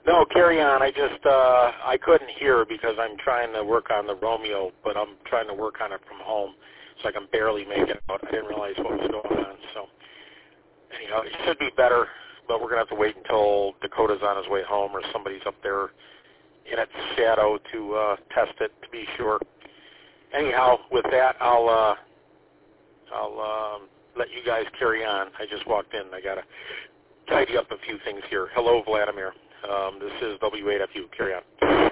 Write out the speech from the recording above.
No, carry on. I couldn't hear because I'm trying to work on the Romeo, but I'm trying to work on it from home, so I can barely make it out. I didn't realize what was going on. So anyhow, it should be better, but we're going to have to wait until Dakota's on his way home or somebody's up there in its shadow to test it to be sure. Anyhow, with that, I'll let you guys carry on. I just walked in. I got to tidy up a few things here. Hello, Vladimir. This is W8FU. Carry on.